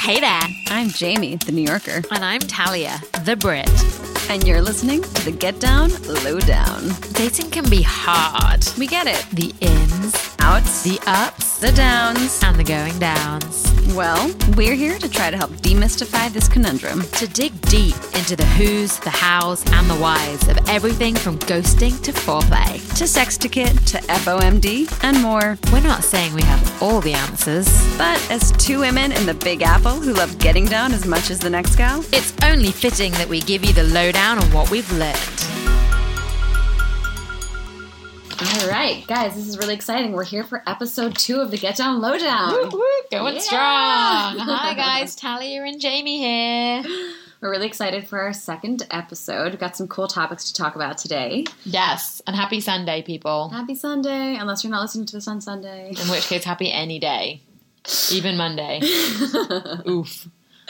Hey there. I'm Jamie, the New Yorker. And I'm Talia, the Brit. And you're listening to the Get Down, Low Down. Dating can be hard. We get it. The ins, Outs, the ups, the downs, and the going downs. Well, we're here to try to help demystify this conundrum. To dig deep into the who's, the hows, and the whys of everything from ghosting to foreplay. To sexticate, to FOMD, and more. We're not saying we have all the answers. But as two women in the Big Apple who love getting down as much as the next gal, it's only fitting that we give you the lowdown on what we've learned. All right, guys, this is really exciting. We're here for episode 2 of the Get Down Lowdown. Woo, woo, going strong. Hi, guys. Talia and Jamie here. We're really excited for our second episode. We've got some cool topics to talk about today. Yes, and happy Sunday, people. Happy Sunday, unless you're not listening to this on Sunday. In which case, happy any day. Even Monday. Oof.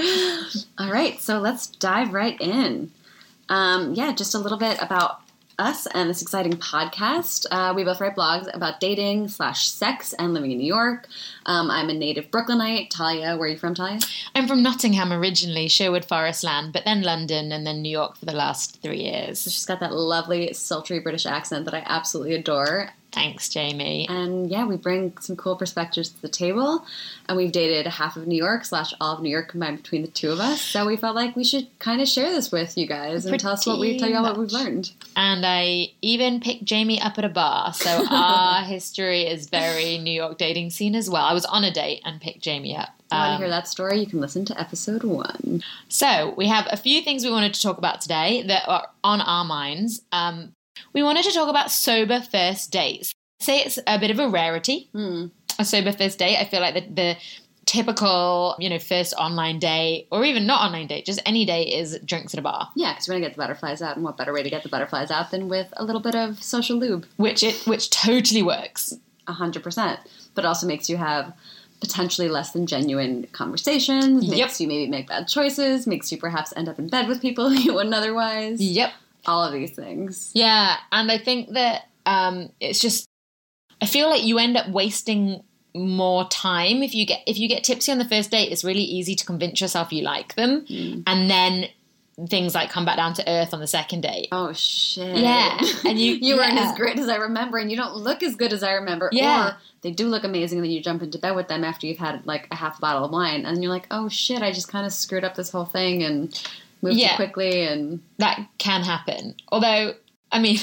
All right, so let's dive right in. Just a little bit about us and this exciting podcast. We both write blogs about dating / sex and living in New York. I'm a native Brooklynite. Talia, where are you from, Talia? I'm from Nottingham originally, Sherwood Forest land, but then London and then New York for the last 3 years. So she's got that lovely, sultry British accent that I absolutely adore. Thanks, Jamie. And yeah, we bring some cool perspectives to the table. And we've dated half of New York / all of New York combined between the two of us. So we felt like we should kind of share this with you guys and tell you all what we've learned. And I even picked Jamie up at a bar. So our history is very New York dating scene as well. I was on a date and picked Jamie up. If you want to hear that story, you can listen to episode 1. So we have a few things we wanted to talk about today that are on our minds. We wanted to talk about sober first dates. Say it's a bit of a rarity, a sober first date. I feel like the typical, first online date, or even not online date, just any date is drinks at a bar. Yeah, because we're going to get the butterflies out, and what better way to get the butterflies out than with a little bit of social lube? Which totally works. 100%. But also makes you have potentially less than genuine conversations, makes you maybe make bad choices, makes you perhaps end up in bed with people you wouldn't otherwise. Yep. All of these things. Yeah, and I think that it's just, I feel like you end up wasting more time if you get tipsy on the first date. It's really easy to convince yourself you like them, and then things like come back down to earth on the second date. Oh shit! Yeah, and you weren't as great as I remember, and you don't look as good as I remember. Yeah, or they do look amazing, and then you jump into bed with them after you've had like a half bottle of wine, and you're like, oh shit! I just kind of screwed up this whole thing and moved too quickly, and that can happen. Although, I mean,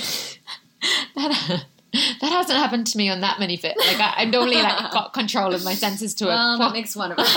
that hasn't happened to me on that many fit. Like I normally got control of my senses to a point. That makes one of us.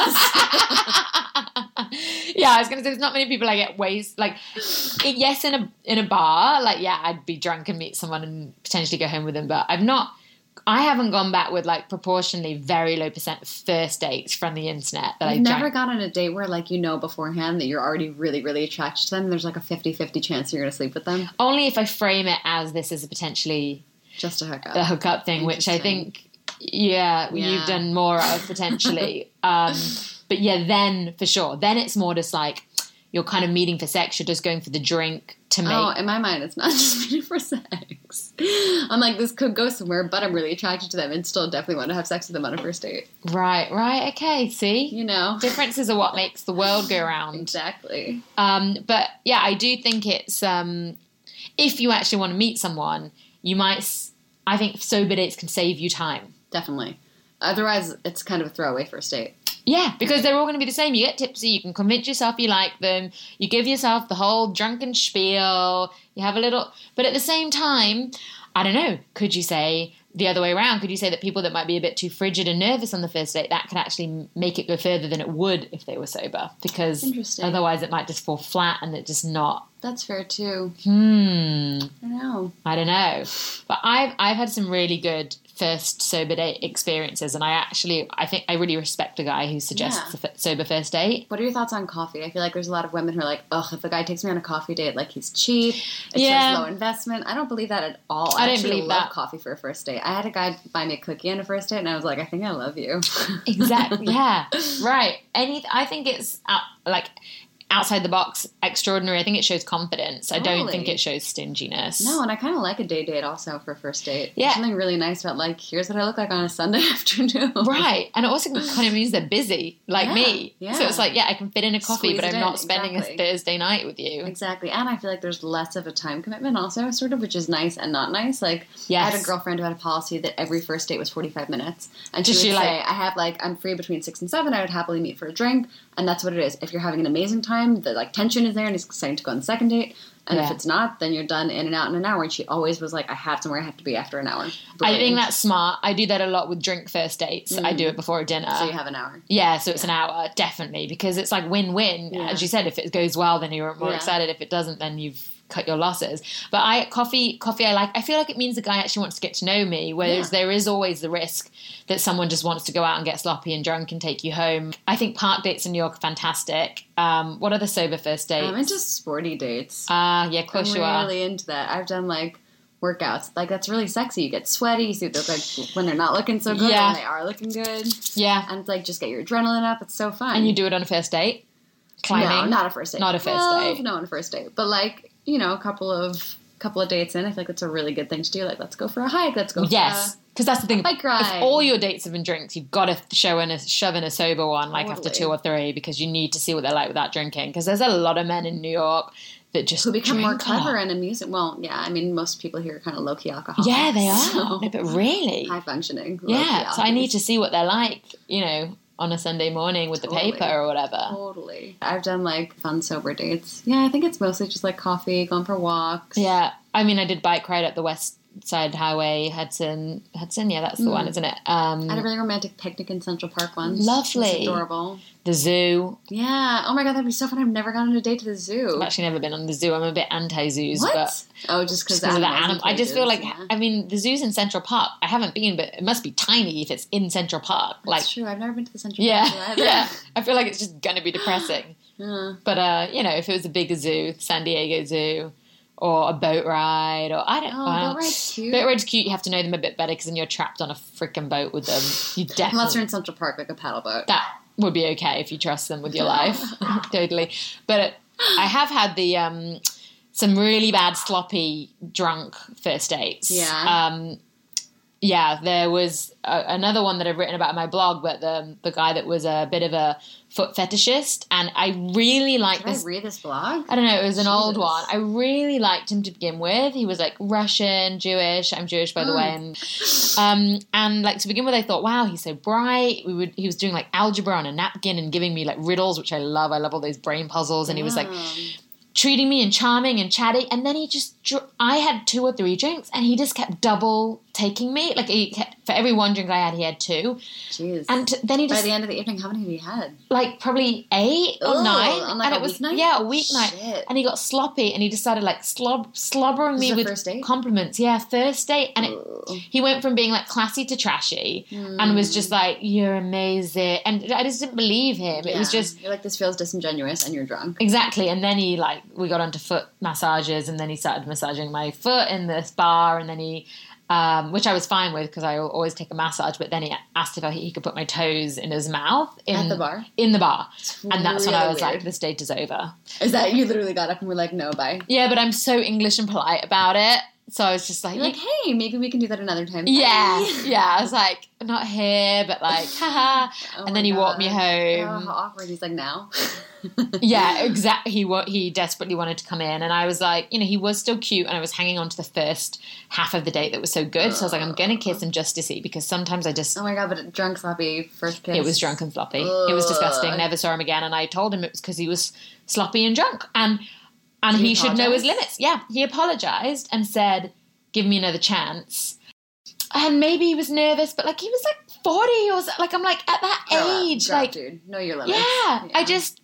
Yeah, I was gonna say there's not many people I get wasted. Like, yes, in a bar, like I'd be drunk and meet someone and potentially go home with them, but I haven't gone back with like proportionally very low % first dates from the internet that I've never got on a date where like beforehand that you're already really, really attracted to them. There's like a 50-50 chance you're going to sleep with them. Only if I frame it as this is a potentially just a hookup. The hookup thing, which I think, you've done more of potentially. But yeah, then for sure. Then it's more just like you're kind of meeting for sex. You're just going for the drink to make. Oh, in my mind, it's not just meeting for sex. I'm like, this could go somewhere, but I'm really attracted to them and still definitely want to have sex with them on a first date. Right. Okay, see? Differences are what makes the world go round. Exactly. But yeah, I do think it's, if you actually want to meet someone, I think sober dates can save you time. Definitely. Otherwise, it's kind of a throwaway first date. Yeah, because they're all going to be the same. You get tipsy, you can convince yourself you like them, you give yourself the whole drunken spiel, you have a little... But at the same time, I don't know, could you say the other way around? Could you say that people that might be a bit too frigid and nervous on the first date, that could actually make it go further than it would if they were sober? Because otherwise it might just fall flat and it just not... That's fair too. I don't know. But I've had some really good first sober date experiences, and I think I really respect a guy who suggests a sober first date. What are your thoughts on coffee? I feel like there's a lot of women who are like, ugh, if a guy takes me on a coffee date, like he's cheap, it's just low investment. I don't believe that at all. I actually love coffee for a first date. I had a guy buy me a cookie on a first date, and I was like, I think I love you. Exactly. Yeah. Right. I think it's outside the box, extraordinary. I think it shows confidence. I don't think Totally. it shows stinginess. No, and I kind of like a day date also for a first date. Yeah. There's something really nice about, like, here's what I look like on a Sunday afternoon. Right. And it also kind of means they're busy, like Yeah, me. yeah. So it's like, yeah, I can fit in a coffee, Squeeze but it I'm in, not spending exactly. a Thursday night with you. Exactly. And I feel like there's less of a time commitment also, sort of, which is nice and not nice. Like, Yes. I had a girlfriend who had a policy that every first date was 45 minutes. And she Does would she, say, like- I'm free between 6 and 7. I would happily meet for a drink. And that's what it is. If you're having an amazing time, the, like, tension is there and it's exciting to go on the second date. And if Yeah. it's not, then you're done in and out in an hour. And she always was like, I have somewhere I have to be after an hour. I think Brilliant. that's smart. I do that a lot with drink first dates. I do it before a dinner. So you have an hour. Yeah, so it's an hour, definitely, because it's like win-win. Yeah. As you said, if it goes well, then you're more Yeah. excited. If it doesn't, then you've cut your losses. But coffee I like. I feel like it means the guy actually wants to get to know me, whereas there is always the risk that someone just wants to go out and get sloppy and drunk and take you home. I think park dates in New York are fantastic. What are the sober first dates? I'm into sporty dates. Yeah, of course I'm you are. really into that. I've done, like, workouts. Like, that's really sexy. You get sweaty. You see what they look like when they're not looking so good, Yeah. when they are looking good. Yeah, And, like, just get your adrenaline up. It's so fun. and you do it on a first date? Climbing? No, not a first date. Not a first Well, date. No, on a first date. But, like, you know, a couple of dates in, I feel like that's a really good thing to do. Like, let's go for a hike. Let's go Yes, because that's the thing. bike ride. If all your dates have been drinks, you've got to shove in a sober one, like after Totally. 2 or 3, because you need to see what they're like without drinking. Because there's a lot of men in New York that just who become more drink a lot. clever and amusing. Well, yeah, I mean, most people here are kind of low-key alcoholics. Yeah, they are. So, No, but really, high-functioning. yeah. So I need to see what they're like, you know, on a Sunday morning with Totally. the paper or whatever. Totally. I've done, like, fun sober dates. Yeah, I think it's mostly just, like, coffee, going for walks. Yeah, I mean, I did bike ride up the West Side Highway, Hudson. Yeah, that's the one, isn't it? I had a really romantic picnic in Central Park once. Lovely. It was adorable. The zoo. Yeah. Oh my god, that'd be so fun. I've never gone on a date to the zoo. I've actually never been on the zoo. I'm a bit anti-zoos, What? but Oh, just because because of the animals. animal. in I just feel like, cages, yeah. I mean, the zoo's in Central Park. I haven't been, but it must be tiny if it's in Central Park. That's Like, true. I've never been to the Central yeah, Park Zoo either. yeah. I feel like it's just going to be depressing. Yeah. But, you know, if it was a bigger zoo, San Diego Zoo, or a boat ride, or I don't know. Oh, boat ride's cute. Boat ride's cute. You have to know them a bit better because then you're trapped on a freaking boat with them. You definitely. Unless you're in Central Park, like a paddle boat. That would be okay if you trust them with your life. Totally. But I have had the some really bad sloppy drunk first dates. Yeah. Yeah, there was another one that I've written about in my blog, but the guy that was a bit of a foot fetishist, and I really liked Did this. I read this blog? I don't know, it was an old Jesus. one. I really liked him to begin with. He was like Russian, Jewish. I'm Jewish, by the way. And like to begin with, I thought, wow, he's so bright. He was doing like algebra on a napkin and giving me like riddles, which I love. I love all those brain puzzles. And he was like treating me and charming and chatty. And then he just, I had 2 or 3 drinks and he just kept double taking me. Like for every 1 drink I had, he had 2. Jeez. And then he By just, the end of the evening, how many have you had? like probably 8 or Ugh, 9. on, like, and a it was, weeknight? yeah, a weeknight. Shit. And he got sloppy and he decided like slobbering This me is a with first date? compliments. Yeah, first date. And Ugh. he went from being like classy to trashy and was just like, you're amazing. And I just didn't believe him. It was Yeah. just, You're like, this feels disingenuous, and you're drunk. exactly. And then we got onto foot massages and then he started massaging my foot in this bar and then he, which I was fine with because I always take a massage, but then he asked if he could put my toes in his mouth. At the bar? In the bar. And that's when I really was like, weird. this date is over. Is that you literally got up and were like, no, bye? Yeah, but I'm so English and polite about it. So I was just like, You're like, hey, maybe we can do that another time. yeah, Bye. yeah. I was like, not here, but like, haha. Oh And my then he walked me God. home. Oh, how awkward. He's like, now? Yeah, exactly. He desperately wanted to come in, and I was like, you know, he was still cute, and I was hanging on to the first half of the date that was so good. So I was like, I'm gonna kiss him just to see, because sometimes I just Oh my god, but drunk, sloppy, first kiss. it was drunk and sloppy. It was disgusting. Ugh. Never saw him again, and I told him it was because he was sloppy and drunk, and Did he he should know his apologize? limits. Yeah, he apologized and said, "Give me another chance." And maybe he was nervous, but like he was like 40 or so, like I'm like at that Grow up, age, grow up, like dude, know your limits. yeah, I just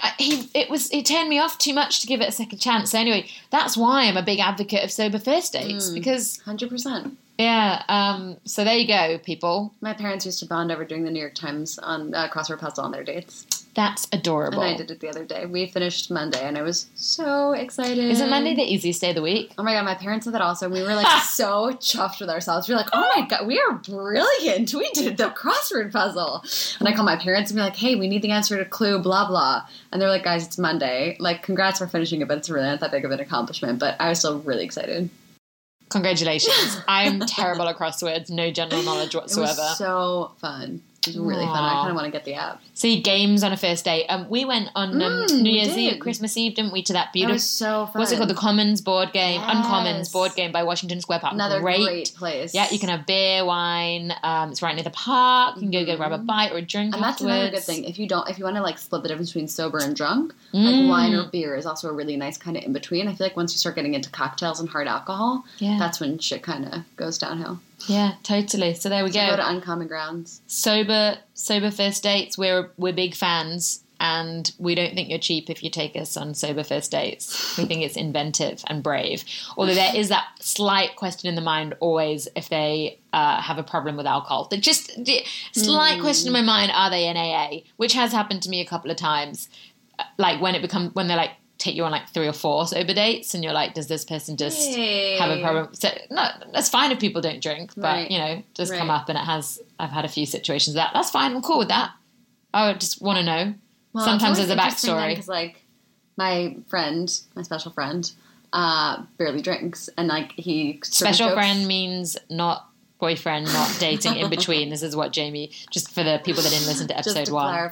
he turned me off too much to give it a second chance. So anyway, that's why I'm a big advocate of sober first dates because 100%. yeah. So there you go, people. My parents used to bond over doing the New York Times on crossword puzzle on their dates. That's adorable. And I did it the other day. We finished Monday, and I was so excited. Isn't Monday the easiest day of the week? Oh my God, my parents said that also. We were like so chuffed with ourselves. We were like, oh my God, we are brilliant. We did the crossword puzzle. And I call my parents and be like, hey, we need the answer to clue, blah, blah. And they're like, guys, it's Monday. Like, congrats for finishing it, but it's really not that big of an accomplishment. But I was still really excited. Congratulations. I'm terrible at crosswords, no general knowledge whatsoever. It was so fun. It was really fun. I kind of want to get the app. See, games on a first date. We went on New Year's Eve, Christmas Eve, didn't we, to that beautiful... It was so fun. What's it called? The Commons board game. Yes. Uncommons board game by Washington Square Park. Another great place. Yeah, you can have beer, wine. It's right near the park. You can go grab a bite or a drink and afterwards. That's another good thing. If you want to like split the difference between sober and drunk, like wine or beer is also a really nice kind of in between. I feel like once you start getting into cocktails and hard alcohol, that's when shit kind of goes downhill. Yeah, totally. So there we go. Go to Uncommon Grounds. Sober first dates. We're big fans, and we don't think you're cheap if you take us on sober first dates. We think it's inventive and brave. Although there is that slight question in the mind always if they have a problem with alcohol. Just slight question in my mind: are they in AA? Which has happened to me a couple of times. Like when they're like, take you on like 3 or 4 sober dates, and you're like, does this person just have a problem? So no, that's fine if people don't drink, but just come up, and I've had a few situations of that. That's fine. I'm cool with that. I would just want to know. Well, sometimes there's a backstory. Because like my special friend, barely drinks, and like he special friend means not boyfriend, not dating, in between. This is what Jamie, just for the people that didn't listen to episode 1. Just to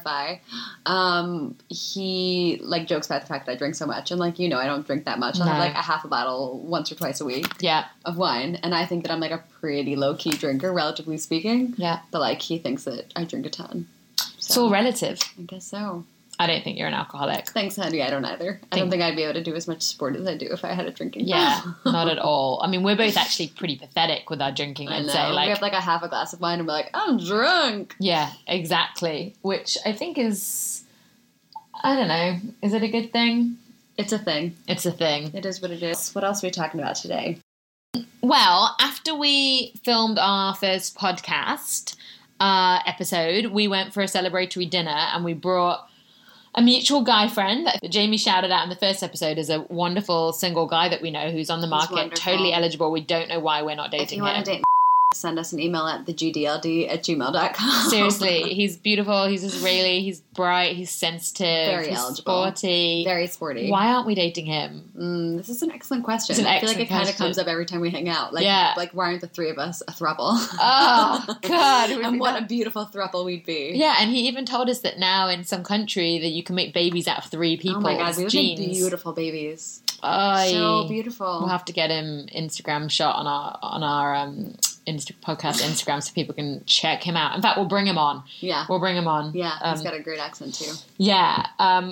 clarify, he like jokes about the fact that I drink so much, and like, I don't drink that much. I'll have like a half a bottle once or twice a week of wine, and I think that I'm like a pretty low-key drinker, relatively speaking. Yeah. But like, he thinks that I drink a ton. So, it's all relative. I guess so. I don't think you're an alcoholic. Thanks, honey. I don't either. I don't think I'd be able to do as much sport as I do if I had a drinking problem. Yeah, not at all. I mean, we're both actually pretty pathetic with our drinking, I'd say. Like, we have like a half a glass of wine and we're like, I'm drunk. Yeah, exactly. Which I think is, I don't know, is it a good thing? It's a thing. It's a thing. It is what it is. What else are we talking about today? Well, after we filmed our first podcast episode, we went for a celebratory dinner, and we brought a mutual guy friend that Jamie shouted out in the first episode is a wonderful single guy that we know who's on the market, totally eligible. We don't know why we're not dating him. If you want to date send us an email at thegdld@gmail.com. Seriously, he's beautiful, he's Israeli, he's bright, he's sensitive, very eligible, sporty. Very sporty. Why aren't we dating him? This is an excellent question. I feel like it kind of comes up every time we hang out. Like, like, why aren't the 3 of us a throuple? Oh, God. And what a beautiful throuple we'd be. Yeah, and he even told us that now in some country that you can make babies out of 3 people. Oh my God, we would make beautiful babies. So beautiful. We'll have to get him Instagram shot on our podcast Instagram so people can check him out. In fact, we'll bring him on. Yeah. We'll bring him on. Yeah, he's got a great accent too. Yeah.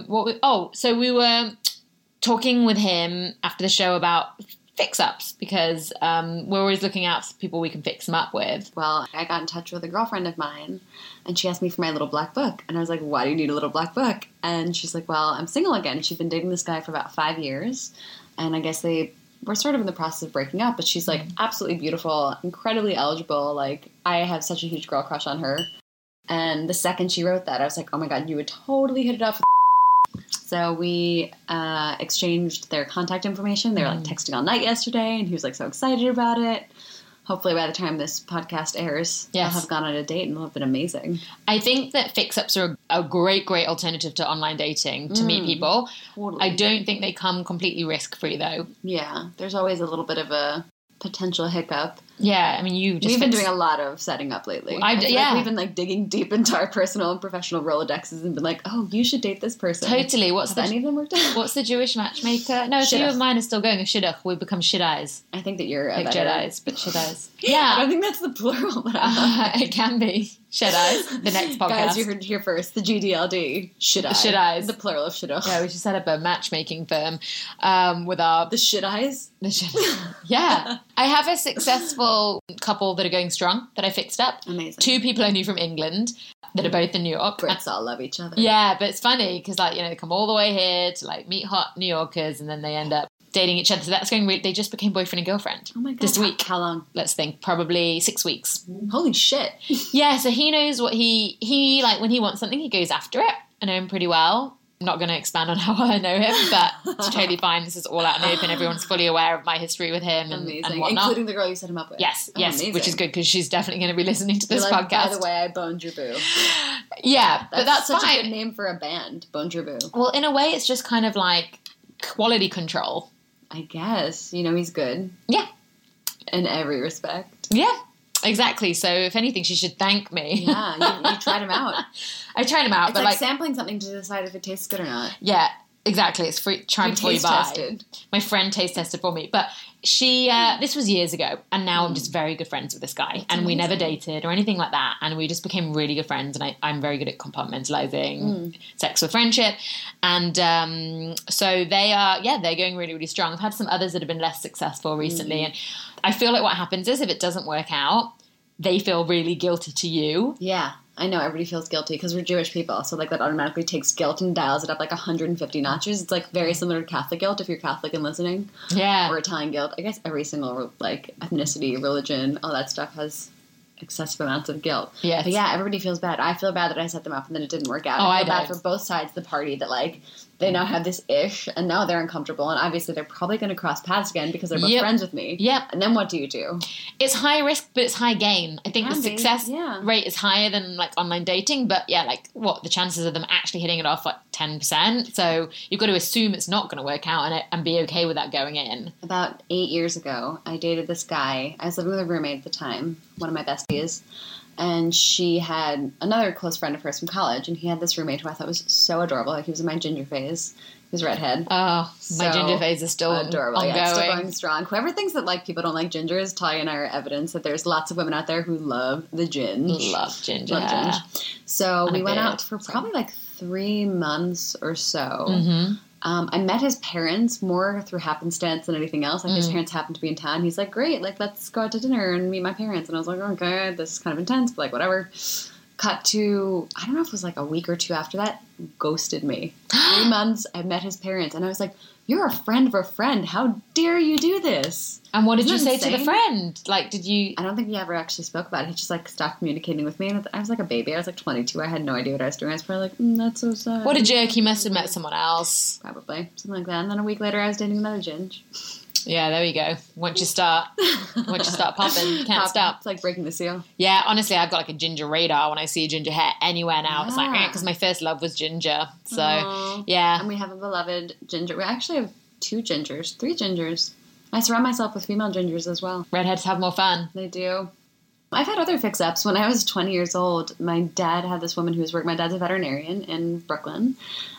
So we were talking with him after the show about fix-ups because we're always looking out for people we can fix them up with. Well, I got in touch with a girlfriend of mine, and she asked me for my little black book. And I was like, why do you need a little black book? And she's like, well, I'm single again. She'd been dating this guy for about 5 years, and I guess we're sort of in the process of breaking up, but she's, like, absolutely beautiful, incredibly eligible. Like, I have such a huge girl crush on her. And the second she wrote that, I was like, oh, my God, you would totally hit it off with So we exchanged their contact information. They were, like, texting all night yesterday, and he was, like, so excited about it. Hopefully by the time this podcast airs, they'll have gone on a date and it'll have been amazing. I think that fix-ups are a great, great alternative to online dating to meet people. Totally. I don't think they come completely risk-free, though. Yeah, there's always a little bit of a potential hiccup. Yeah, I mean, we've been doing a lot of setting up lately. Like we've been like digging deep into our personal and professional Rolodexes and been like, oh, you should date this person. Totally. Have any of them worked out? What's the Jewish matchmaker? No, a few of mine are still going. A shidduch. We've become shiddais. I think that you're like Jedis, but shiddais. Yeah, I don't think that's the plural, but it can be shiddais. The next podcast, guys, you heard it here first. The GDLD shiddais. The plural of shidduch. Yeah, we should set up a matchmaking firm with our the shiddais. Yeah, I have a successful couple that are going strong that I fixed up. Amazing. 2 people I knew from England that are both in New York. Brits all love each other. Yeah, but it's funny because they come all the way here to like meet hot New Yorkers and then they end up dating each other. So that's going. They just became boyfriend and girlfriend. Oh my God! This week. How long? Let's think. Probably 6 weeks. Holy shit! Yeah. So he knows what he like when he wants something, he goes after it. I know him pretty well. I'm not going to expand on how I know him, but it's totally fine. This is all out in the open. Everyone's fully aware of my history with him and whatnot. Including the girl you set him up with. Yes, yes, amazing. Which is good because she's definitely going to be listening to this podcast. By the way, I boned your boo. Yeah, but that's such fine. a good name for a band, boned your boo. Well, in a way, it's just kind of like quality control. I guess. He's good. Yeah. In every respect. Yeah, exactly. So if anything, she should thank me. Yeah, you tried him out. I tried him out, It's but like sampling something to decide if it tastes good or not. Yeah, exactly. It's free. Try before you buy. Tested. My friend taste tested for me, but she. This was years ago, and now I'm just very good friends with this guy, That's and we amazing. never dated or anything like that, and we just became really good friends. And I'm very good at compartmentalizing sex with friendship, and so they're going really, really strong. I've had some others that have been less successful recently, and I feel like what happens is if it doesn't work out, they feel really guilty to you. Yeah, I know. Everybody feels guilty because we're Jewish people. So, that automatically takes guilt and dials it up 150 notches. It's, very similar to Catholic guilt if you're Catholic and listening. Yeah. Or Italian guilt. I guess every single, ethnicity, religion, all that stuff has excessive amounts of guilt. Yes. But, yeah, everybody feels bad. I feel bad that I set them up and then it didn't work out. Oh, I feel I bad don't. for both sides of the party that, they now have this ish and now they're uncomfortable. And obviously they're probably going to cross paths again because they're both Yep. friends with me. Yep. And then what do you do? It's high risk, but it's high gain. I think the Can be, success yeah. rate is higher than online dating, but the chances of them actually hitting it off 10%. So you've got to assume it's not going to work out and be okay with that going in. About 8 years ago, I dated this guy. I was living with a roommate at the time, one of my besties. And she had another close friend of hers from college. And he had this roommate who I thought was so adorable. He was in my ginger phase. He was redhead. Oh, my So ginger phase is still adorable. ongoing. Yeah, it's still going strong. Whoever thinks that people don't like gingers, Talia and I are evidence that there's lots of women out there who love the ginge. Love ginger. Love ginge. So And we a went beard, out for probably 3 months or so. Mm-hmm. I met his parents more through happenstance than anything else. His parents happened to be in town. He's like, great, let's go out to dinner and meet my parents. And I was like, okay, this is kind of intense, but whatever. Cut to, I don't know if it was a week or two after that, ghosted me. 3 months, I met his parents. And I was like, you're a friend of a friend. How dare you do this? And what did you Isn't say that to the insane? friend? Did you... I don't think he ever actually spoke about it. He just stopped communicating with me. And I was a baby. I was 22. I had no idea what I was doing. I was probably that's so sad. What a jerk. He must have met someone else. Probably. Something like that. And then a week later, I was dating another ginge. Yeah, there we go. Once you start popping, you can't stop. It's like breaking the seal. Yeah, honestly, I've got a ginger radar when I see ginger hair anywhere now. It's Yeah. because my first love was ginger. So, Aw. yeah. And we have a beloved ginger. We actually have 3 gingers. I surround myself with female gingers as well. Redheads have more fun. They do. I've had other fix-ups. When I was 20 years old, my dad had this woman who was working. My dad's a veterinarian in Brooklyn.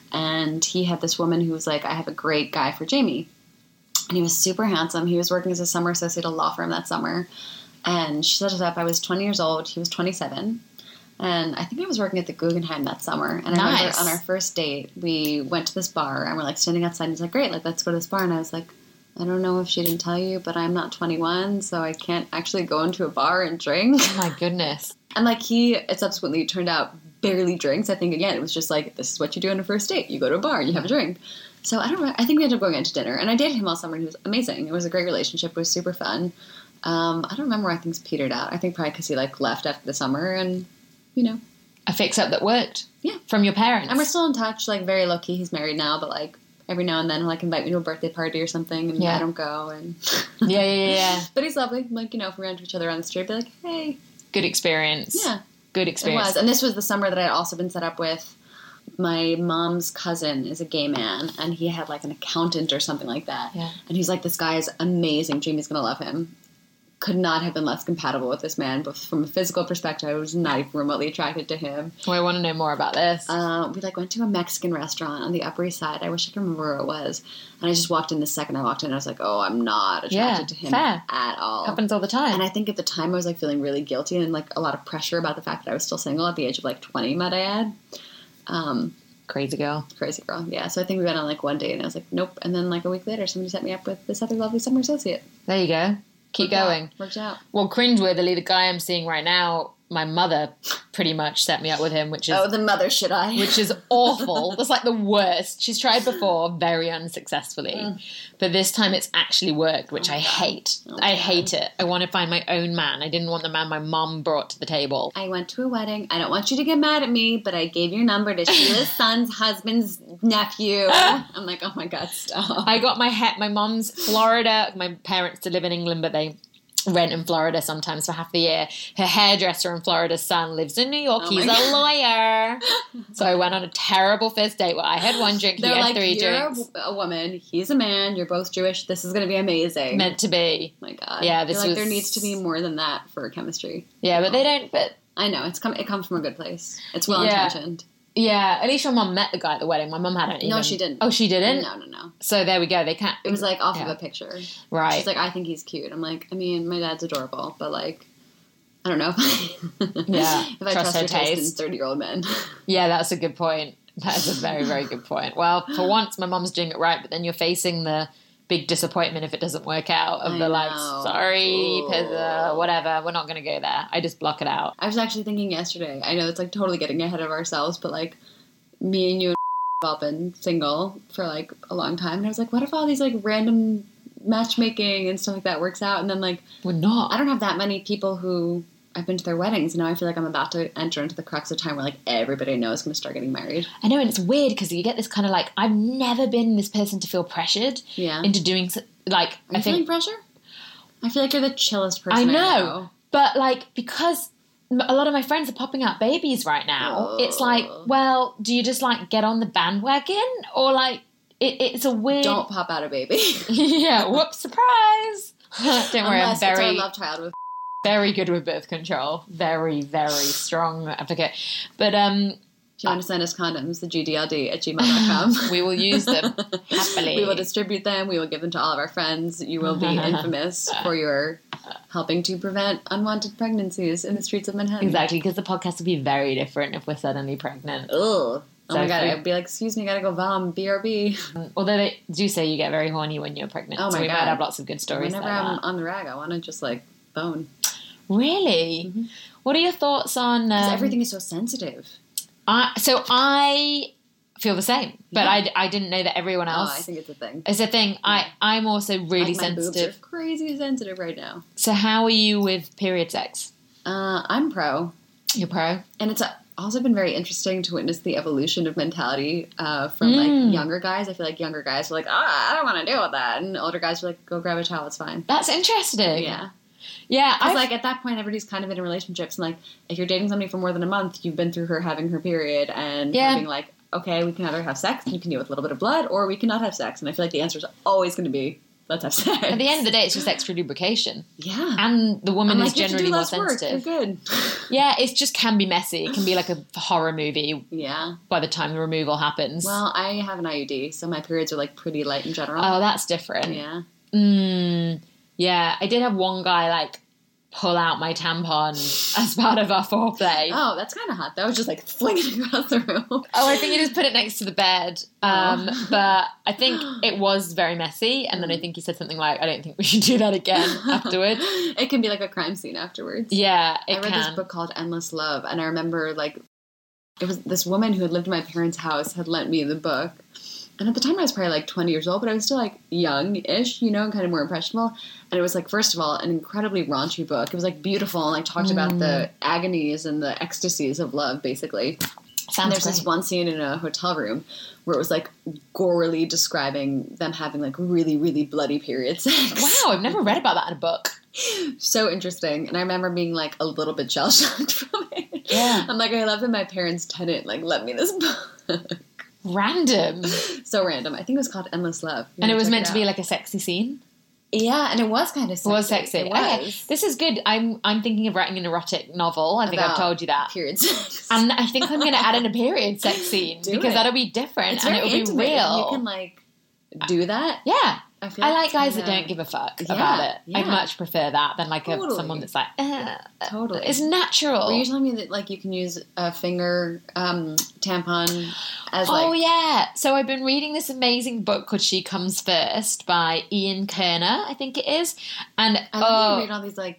And he had this woman who was like, I have a great guy for Jamie. And he was super handsome. He was working as a summer associate at a law firm that summer. And she set us up. I was 20 years old. He was 27. And I think I was working at the Guggenheim that summer. And I remember on our first date, we went to this bar. And we're standing outside. And he's like, great, let's go to this bar. And I was like, I don't know if she didn't tell you, but I'm not 21. So I can't actually go into a bar and drink. Oh, my goodness. And it subsequently turned out barely drinks. I think, again, it was just this is what you do on a first date. You go to a bar, you have a drink. So I don't know. I think we ended up going out to dinner. And I dated him all summer, and he was amazing. It was a great relationship. It was super fun. I don't remember why things petered out. I think probably because he left after the summer and, A fix-up that worked. Yeah. From your parents. And we're still in touch, very low-key. He's married now, but every now and then he'll invite me to a birthday party or something, and Yeah. I don't go. And Yeah. But he's lovely. If we ran into each other on the street, I'd be like, hey. Good experience. Yeah. Good It experience. was. And this was the summer that I had also been set up with. My mom's cousin is a gay man, and he had an accountant or something like that. Yeah. And he's like, this guy is amazing. Jamie's going to love him. Could not have been less compatible with this man, but from a physical perspective, I was not even remotely attracted to him. I want to know more about this. We went to a Mexican restaurant on the Upper East Side. I wish I could remember where it was. And I just walked in the second I walked in, I was like, oh, I'm not attracted to him fair. at all. Happens all the time. And I think at the time I was feeling really guilty and a lot of pressure about the fact that I was still single at the age of 20, might I add. Crazy girl. Crazy girl, yeah. So I think we went on one date and I was like, nope. And then a week later, somebody set me up with this other lovely summer associate. There you go. Keep going. Worked out. Well, cringeworthily, the guy I'm seeing right now, my mother pretty much set me up with him, which is... Oh, the mother should I? Which is awful. That's like the worst. She's tried before very unsuccessfully. But this time it's actually worked, which I hate. I hate it. I want to find my own man. I didn't want the man my mom brought to the table. I went to a wedding. I don't want you to get mad at me, but I gave your number to Sheila's son's husband's nephew. I'm like, oh my God, stop. I got my mom's Florida. My parents still live in England, but they rent in Florida sometimes for half the year. Her hairdresser in Florida's son lives in New York. Oh He's a lawyer. So I went on a terrible first date where I had one drink, he had 3 drinks. You're a woman, he's a man, you're both Jewish, this is going to be amazing. Meant to be. Oh my God. Yeah, I feel like there needs to be more than that for chemistry. Yeah, but they don't, but... I know, it comes from a good place. It's well-intentioned. Yeah, at least your mom met the guy at the wedding. My mom hadn't even... No, she didn't. Oh, she didn't? No. So there we go. They can't... It was like off of a picture. Right. She's like, I think he's cute. I'm like, I mean, my dad's adorable, but like, I don't know. Yeah. If I trust your taste in 30-year-old men. Yeah, that's a good point. That is a very, very good point. Well, for once, my mom's doing it right, but then you're facing the big disappointment if it doesn't work out of sorry, Pizza, whatever, we're not going to go there. I just block it out. I was actually thinking yesterday, I know it's like totally getting ahead of ourselves, but like me and you have all been single for like a long time, and I was like, what if all these like random matchmaking and stuff like that works out, and then like we're not. I don't have that many people who I've been to their weddings, and now I feel like I'm about to enter into the crux of time where like everybody I know is going to start getting married. I know, and it's weird because you get this kind of like, I've never been this person to feel pressured into doing like. Are you feeling pressure? I feel like you're the chillest person I know. But like, because a lot of my friends are popping out babies right now, it's like, well, do you just like get on the bandwagon, or like it's a weird... Don't pop out a baby. Yeah, whoops, surprise. Don't worry, I'm very... It's our love child with... Very good with birth control. Very, very strong advocate. But if you want to send us condoms, the GDLD@gmail.com. We will use them happily. We will distribute them. We will give them to all of our friends. You will be infamous for your helping to prevent unwanted pregnancies in the streets of Manhattan. Exactly, because the podcast will be very different if we're suddenly pregnant. Ugh. Oh my God, I'd be like, excuse me, I gotta go vom, BRB. Although they do say you get very horny when you're pregnant. Oh my so we God. might have lots of good stories. Whenever I'm on the rag, I want to just like bone. Really? Mm-hmm. What are your thoughts on... Because everything is so sensitive. So I feel the same, but I didn't know that everyone else... Oh, I think it's a thing. It's a thing. Yeah. I'm also really like my sensitive. Boobs are crazy sensitive right now. So how are you with period sex? I'm pro. You're pro? And it's also been very interesting to witness the evolution of mentality from like younger guys. I feel like younger guys are like, I don't want to deal with that. And older guys are like, go grab a towel, it's fine. That's interesting. Yeah. Yeah, because like at that point, everybody's kind of in relationships, and like if you're dating somebody for more than a month, you've been through her having her period, and being like, okay, we can either have sex, and you can deal with a little bit of blood, or we cannot have sex. And I feel like the answer is always going to be, let's have sex. At the end of the day, it's just extra lubrication. Yeah, and the woman is like, generally more sensitive. You're good. Yeah, it just can be messy. It can be like a horror movie. Yeah. By the time the removal happens. Well, I have an IUD, so my periods are like pretty light in general. Oh, that's different. Yeah. Yeah, I did have one guy like pull out my tampon as part of our foreplay. Oh, that's kind of hot. That was just like flinging across the room. Oh, I think he just put it next to the bed. But I think it was very messy. And then I think he said something like, I don't think we should do that again afterwards. It can be like a crime scene afterwards. Yeah, I read this book called Endless Love. And I remember like it was this woman who had lived in my parents' house had lent me the book. And at the time I was probably like 20 years old, but I was still like young-ish, you know, and kind of more impressionable. And it was like, first of all, an incredibly raunchy book. It was like beautiful and like talked about the agonies and the ecstasies of love, basically. And there's this one scene in a hotel room where it was like gorily describing them having like really, really bloody period sex. Wow, I've never read about that in a book. So interesting. And I remember being like a little bit shell-shocked from it. Yeah. I'm like, I love that my parents' tenant like lent me this book. Random. So random. I think it was called Endless Love. And it was meant to be like a sexy scene? Yeah, and it was kind of sexy. It was sexy. It was. Okay. This is good. I'm thinking of writing an erotic novel. I think I've told you that. Period sex. And I think I'm going to add in a period sex scene because that'll be different and it'll be real. You can like do that. Yeah. I like guys that don't give a fuck about it. Yeah. I'd much prefer that than like someone that's like, totally. It's natural. Were you telling me that like you can use a finger tampon as like... Oh yeah. So I've been reading this amazing book called She Comes First by Ian Kerner, I think it is. And I love you read all these like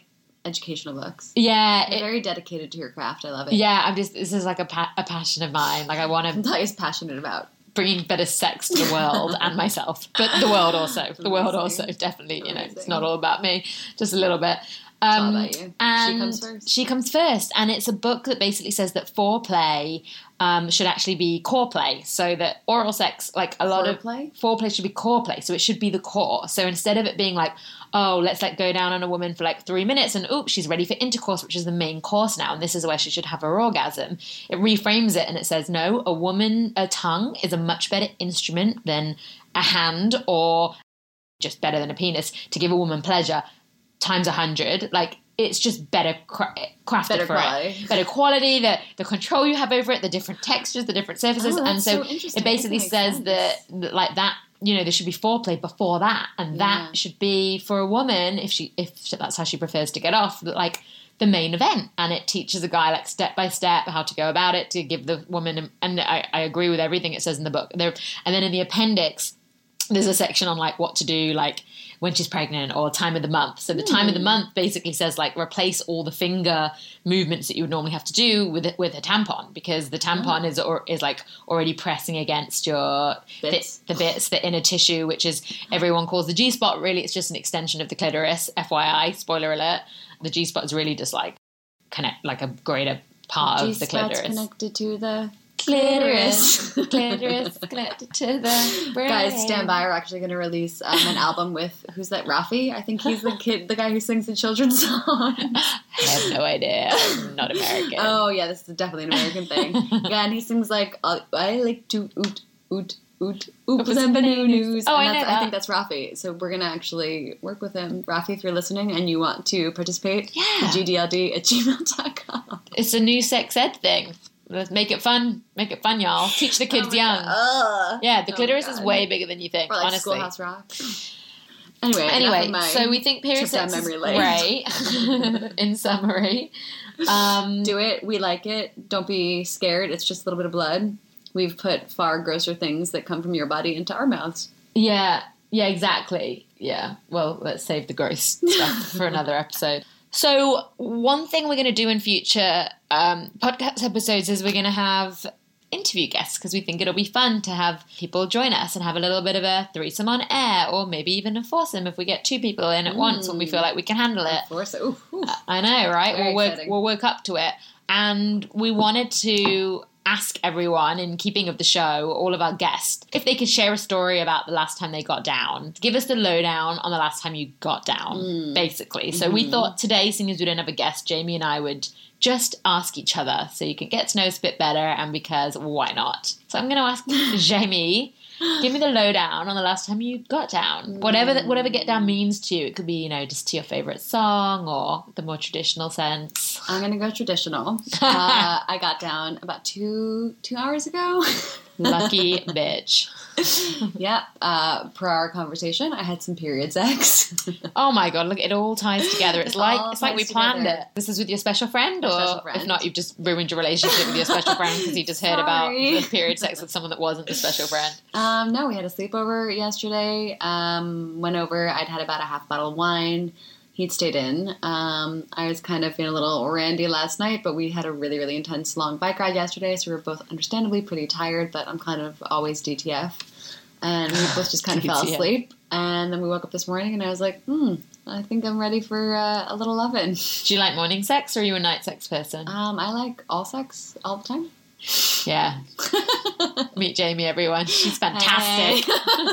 educational books. Yeah. You're very dedicated to your craft. I love it. Yeah, this is like a passion of mine. Like I want to... That is passionate about. Bringing better sex to the world and myself. But the world also. The world also, definitely, it's not all about me. Just a little bit. It's all about you. And She Comes First. She Comes First. And it's a book that basically says that foreplay should actually be core play. So that oral sex, like a lot Foreplay? of... Foreplay should be core play. So it should be the core. So instead of it being like, oh, let's like go down on a woman for like 3 minutes and oops, she's ready for intercourse, which is the main course now. And this is where she should have her orgasm. It reframes it and it says, no, a tongue is a much better instrument than a hand or just better than a penis to give a woman pleasure times 100. Like it's just better crafted Better for quality. it. Better quality, the control you have over it, the different textures, the different surfaces. Oh, and so interesting. it basically That says makes that like that, there should be foreplay before that, and that should be for a woman if that's how she prefers to get off, like the main event. And it teaches a guy like step by step how to go about it to give the woman. And I agree with everything it says in the book. And then in the appendix, there's a section on like what to do like when she's pregnant or time of the month. So the time of the month basically says like replace all the finger movements that you would normally have to do with a tampon, because the tampon is like already pressing against your Bits. the bits, the inner tissue, which is everyone calls the G-spot. Really, it's just an extension of the clitoris. FYI, spoiler alert. The G-spot is really just like like a greater part of the clitoris. Connected to the clitoris connected to the brain. Guys, stand by. We're actually going to release an album with, who's that, Rafi? I think he's the guy who sings the children's songs. I have no idea. I'm not American. Oh, yeah, this is definitely an American thing. Yeah, and he sings like, I like to oot, oot, oot, oops and banoonies. Oh, and I know I that. think that's Rafi. So we're going to actually work with him. Rafi, if you're listening and you want to participate, Yeah. gdld@gmail.com. It's a new sex ed thing. Let's make it fun. Make it fun, y'all. Teach the kids young. Yeah, the clitoris is way bigger than you think, Or like honestly. Schoolhouse Rock. Anyway, So we think period trip down sex is memory lane. great. In summary. Do it. We like it. Don't be scared. It's just a little bit of blood. We've put far grosser things that come from your body into our mouths. Yeah, exactly. Yeah. Well, let's save the gross stuff for another episode. So one thing we're going to do in future podcast episodes is we're going to have interview guests, because we think it'll be fun to have people join us and have a little bit of a threesome on air, or maybe even a foursome if we get 2 people in at once when we feel like we can handle it. Oof. I know, right? Very exciting. We'll work up to it. And we wanted to ask everyone, in keeping of the show, all of our guests, if they could share a story about the last time they got down. Give us the lowdown on the last time you got down, basically. So we thought today, seeing as we don't have a guest, Jamie and I would just ask each other so you can get to know us a bit better, and because why not? So I'm going to ask Jamie, give me the lowdown on the last time you got down. Whatever get down means to you. It could be, just to your favorite song or the more traditional sense. I'm going to go traditional. I got down about 2 hours ago. Lucky bitch. Yep. Per our conversation, I had some period sex. Oh my god, look, it all ties together. It's like all we ties planned together. it. This is with your special friend, or Special friend. if not, you've just ruined your relationship with your special friend because he just heard about Sorry. the period sex with someone that wasn't the special friend. No, we had a sleepover yesterday. Went over. I'd had about a half bottle of wine. He'd stayed in. I was kind of feeling a little randy last night, but we had a really, really intense long bike ride yesterday, so we were both understandably pretty tired, but I'm kind of always DTF. And we both just kind of fell DTF. asleep. And then we woke up this morning, and I was like, I think I'm ready for a little lovin'. Do you like morning sex, or are you a night sex person? I like all sex all the time. Yeah. Meet Jamie, everyone. She's fantastic.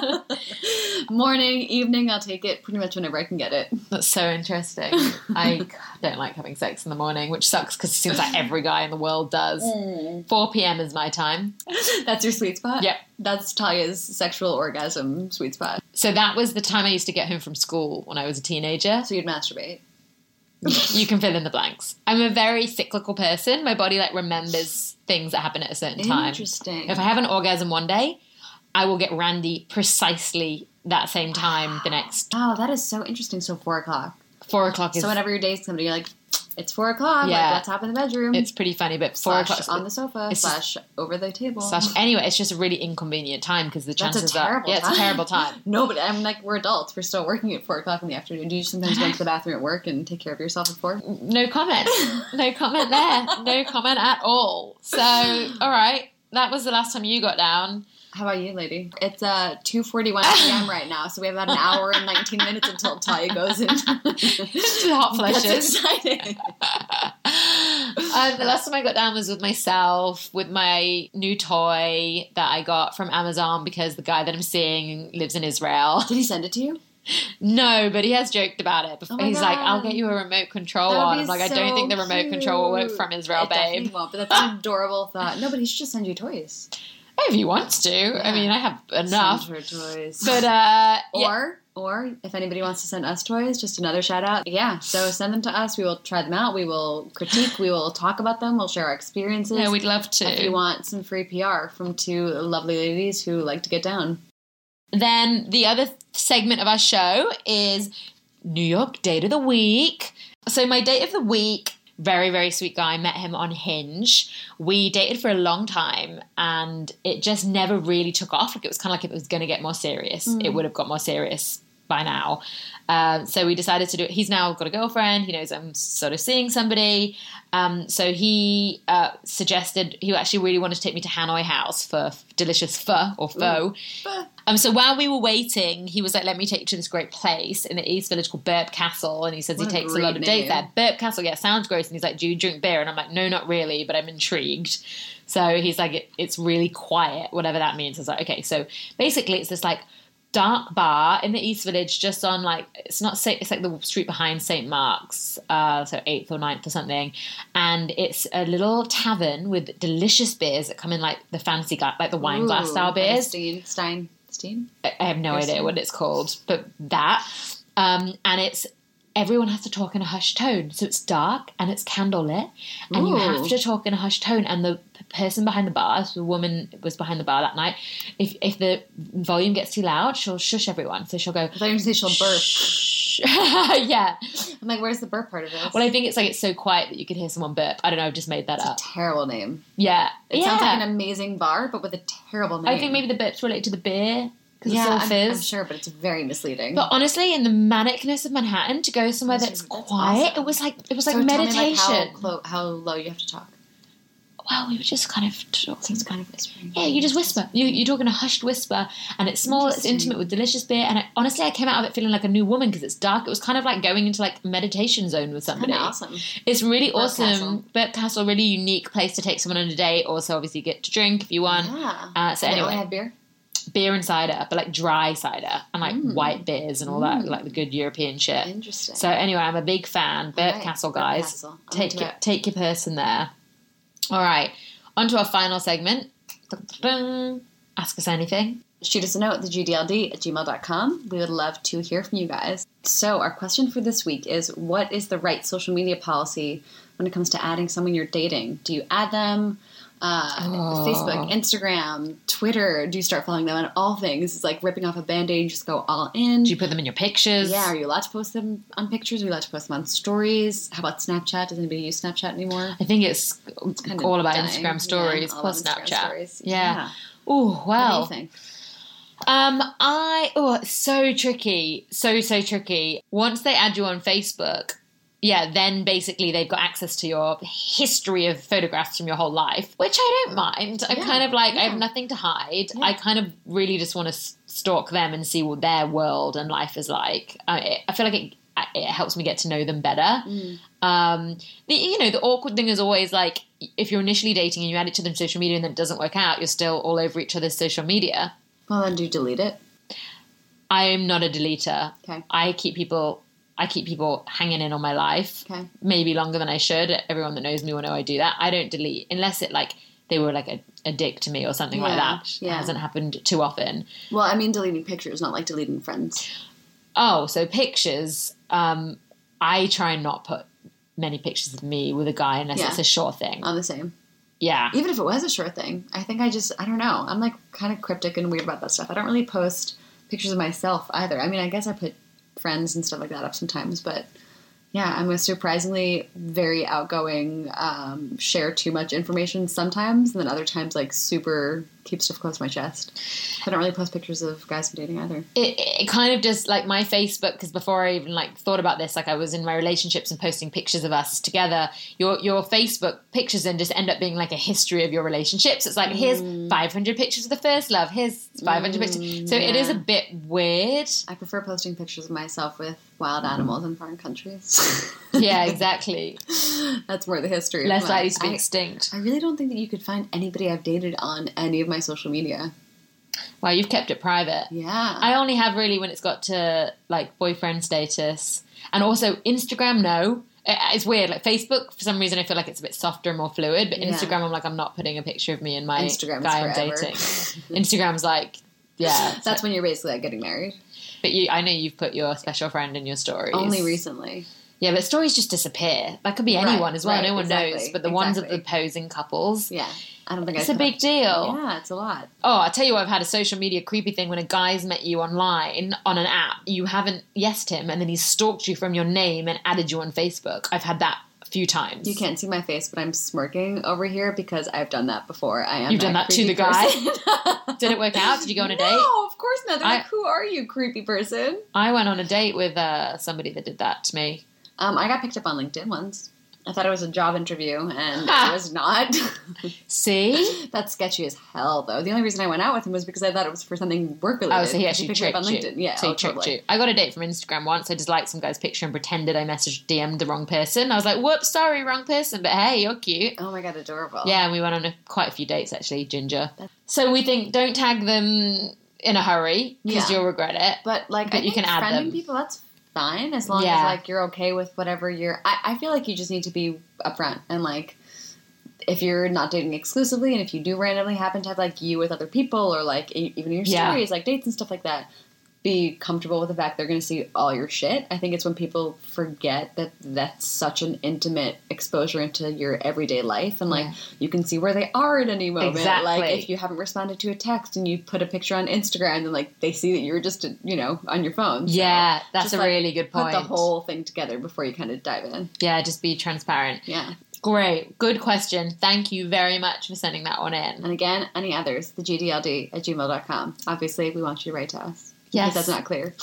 Morning, evening, I'll take it pretty much whenever I can get it. That's so interesting. I don't like having sex in the morning, which sucks because it seems like every guy in the world does. 4 p.m. is my time. That's your sweet spot? Yep. That's Talia's sexual orgasm sweet spot. So that was the time I used to get home from school when I was a teenager. So you'd masturbate. You can fill in the blanks. I'm a very cyclical person. My body remembers things that happen at a certain time. Interesting. If I have an orgasm one day, I will get randy precisely that same time the next. Oh, that is so interesting. So 4 o'clock. 4 o'clock is... So whenever your day's coming, you're like, It's 4 o'clock. Yeah. Like, let's hop in the bedroom. It's pretty funny, but 4 o'clock on the sofa. Slash over the table. Anyway, it's just a really inconvenient time because the chances That's a terrible time. it's a terrible time. No, but I'm like, we're adults. We're still working at 4 o'clock in the afternoon. Do you sometimes go to the bathroom at work and take care of yourself at 4? No comment. No comment there. No comment at all. So, all right. That was the last time you got down. How about you, lady? It's 2:41 p.m. right now, so we have about an hour and 19 minutes until Talia goes into hot flushes. That's exciting. The last time I got down was with myself, with my new toy that I got from Amazon because the guy that I'm seeing lives in Israel. Did he send it to you? No, but he has joked about it. Oh He's God. like, I'll get you a remote control one. I'm like, I don't think the remote control will work from Israel, it babe. Definitely won't, but that's an adorable thought. No, but he should just send you toys. If he wants to. Yeah. I mean, I have enough. Send her toys. But, Or if anybody wants to send us toys, just another shout out. Yeah, so send them to us. We will try them out. We will critique. We will talk about them. We'll share our experiences. Yeah, we'd love to. If you want some free PR from 2 lovely ladies who like to get down. Then the other segment of our show is New York Date of the Week. So my date of the week, very, very sweet guy, met him on Hinge. We dated for a long time and it just never really took off. Like it was kind of like if it was going to get more serious, it would have got more serious by now. So we decided to do it. He's now got a girlfriend. He knows I'm sort of seeing somebody. So he suggested, he actually really wanted to take me to Hanoi House for delicious pho or pho. So while we were waiting, he was like, let me take you to this great place in the East Village called Burp Castle. And he says he takes a lot of dates there. Burp Castle, yeah, sounds gross. And he's like, do you drink beer? And I'm like, no, not really, but I'm intrigued. So he's like, it's really quiet, whatever that means. I was like, okay. So basically it's this like dark bar in the East Village, just on like, it's like the street behind St. Mark's, so 8th or 9th or something. And it's a little tavern with delicious beers that come in like the fancy glass, like the wine glass style beers. Stein? I have no idea what it's called, but that. And it's, everyone has to talk in a hushed tone. So it's dark and it's candlelit and you have to talk in a hushed tone. And the person behind the bar, so the woman was behind the bar that night, if the volume gets too loud, she'll shush everyone. So she'll go, I thought you were going to say she'll burp. Yeah. I'm like, where's the burp part of this? Well, I think it's like it's so quiet that you could hear someone burp. I don't know, I've just made that up. It's a terrible name. Yeah. It sounds like an amazing bar, but with a terrible name. I think maybe the burps relate to the beer. Because yeah, it's all fizz. I'm sure, but it's very misleading. But honestly, in the manicness of Manhattan, to go somewhere that's quiet, awesome. it was like so meditation. Tell me, like, how low you have to talk. Well, we were just kind of talking. Kind of whispering. Yeah, you just whisper. You talk in a hushed whisper, and it's small, it's intimate with delicious beer. And honestly, I came out of it feeling like a new woman because it's dark. It was kind of like going into like a meditation zone with somebody. Awesome. It's really Burp awesome. Castle. Burp Castle, really unique place to take someone on a date. Also, obviously, you get to drink if you want. Yeah. So and anyway, they only have beer. Beer and cider, but like dry cider and like white beers and all that, like the good European shit. Interesting. So anyway, I'm a big fan. Burp Castle, guys. Castle. Take your person there. All right, on to our final segment. Ask us anything. Shoot us a note, thegdld@gmail.com. We would love to hear from you guys. So our question for this week is, what is the right social media policy when it comes to adding someone you're dating? Do you add them? Facebook, Instagram, Twitter, do you start following them on all things? It's like ripping off a Band-Aid, just go all in. Do you put them in your pictures? Yeah, are you allowed to post them on pictures? Are you allowed to post them on stories? How about Snapchat? Does anybody use Snapchat anymore? I think it's kind of all about dying. Instagram stories plus Instagram Snapchat. Stories. Yeah. Oh, well. What do you think? It's so tricky. So tricky. Once they add you on Facebook, yeah, then basically they've got access to your history of photographs from your whole life, which I don't mind. I'm kind of like, I have nothing to hide. Yeah. I kind of really just want to stalk them and see what their world and life is like. I feel like it helps me get to know them better. The awkward thing is always like, if you're initially dating and you add it to their social media and then it doesn't work out, you're still all over each other's social media. Well, then do you delete it? I'm not a deleter. Okay. I keep people hanging in on my life. Okay. Maybe longer than I should. Everyone that knows me will know I do that. I don't delete unless it like they were like a dick to me or something like that. It hasn't happened too often. Well, I mean deleting pictures, not like deleting friends. Oh, so pictures. I try and not put many pictures of me with a guy unless it's a sure thing. I'm the same. Yeah. Even if it was a sure thing, I think I don't know. I'm like kind of cryptic and weird about that stuff. I don't really post pictures of myself either. I mean, I guess I put friends and stuff like that up sometimes, but Yeah, I'm a surprisingly very outgoing, share too much information sometimes, and then other times, like, super keep stuff close to my chest. I don't really post pictures of guys I'm dating either. It kind of just, like, my Facebook, because before I even, like, thought about this, like, I was in my relationships and posting pictures of us together. Your Facebook pictures then just end up being, like, a history of your relationships. It's like, here's 500 pictures of the first love. Here's 500 pictures. So it is a bit weird. I prefer posting pictures of myself with wild animals in foreign countries. Yeah, exactly. That's more the history. Less likely to be extinct. I really don't think that you could find anybody I've dated on any of my social media. Well, you've kept it private. Yeah. I only have really when it's got to, like, boyfriend status. And also Instagram, no. It's weird. Like, Facebook, for some reason, I feel like it's a bit softer and more fluid. But Instagram, I'm like, I'm not putting a picture of me and my Instagram's guy I'm forever. dating. Instagram's like, yeah. That's when you're basically, like, getting married. But I know you've put your special friend in your stories. Only recently. Yeah, but stories just disappear. That could be anyone as well. Right, No one exactly, knows. But the ones of the posing couples. Yeah. I don't think it's a big deal. Yeah, it's a lot. Oh, I'll tell you what, I've had a social media creepy thing when a guy's met you online on an app. You haven't yesed him and then he's stalked you from your name and added you on Facebook. I've had that a few times. You can't see my face, but I'm smirking over here because I've done that before. You've done that to the guy? Did it work out? Did you go on a date? No, of course not. They're like, who are you, creepy person? I went on a date with somebody that did that to me. I got picked up on LinkedIn once. I thought it was a job interview, and it was not. See? That's sketchy as hell, though. The only reason I went out with him was because I thought it was for something work-related. Oh, so he actually tricked on LinkedIn. you. Yeah, so he tricked you. I got a date from Instagram once. I just liked some guy's picture and pretended I DM'd the wrong person. I was like, whoops, sorry, wrong person. But hey, you're cute. Oh my God, adorable. Yeah, and we went on quite a few dates, actually, Ginger. So we think, don't tag them in a hurry, because you'll regret it. But, like, I think you can add friending them. people, that's fine, as long as, like, you're okay with whatever I feel like you just need to be upfront, and, like, if you're not dating exclusively, and if you do randomly happen to have, like, you with other people, or, like, even your stories, like, dates and stuff like that, be comfortable with the fact they're going to see all your shit. I think it's when people forget that that's such an intimate exposure into your everyday life, and, like, you can see where they are at any moment. Exactly. Like, if you haven't responded to a text and you put a picture on Instagram, then, like, they see that you're just, on your phone. So yeah, that's just, a really good point. Put the whole thing together before you kind of dive in. Yeah, just be transparent. Yeah. Great. Good question. Thank you very much for sending that one in. And again, any others, thegdld@gmail.com. Obviously, we want you to write to us. Yes. If that's not clear.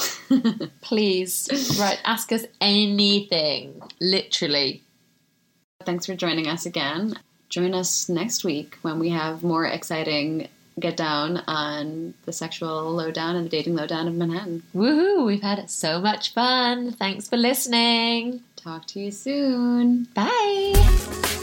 Please, right, ask us anything. Literally. Thanks for joining us again. Join us next week when we have more exciting get down on the sexual lowdown and the dating lowdown of Manhattan. Woohoo! We've had so much fun. Thanks for listening. Talk to you soon. Bye.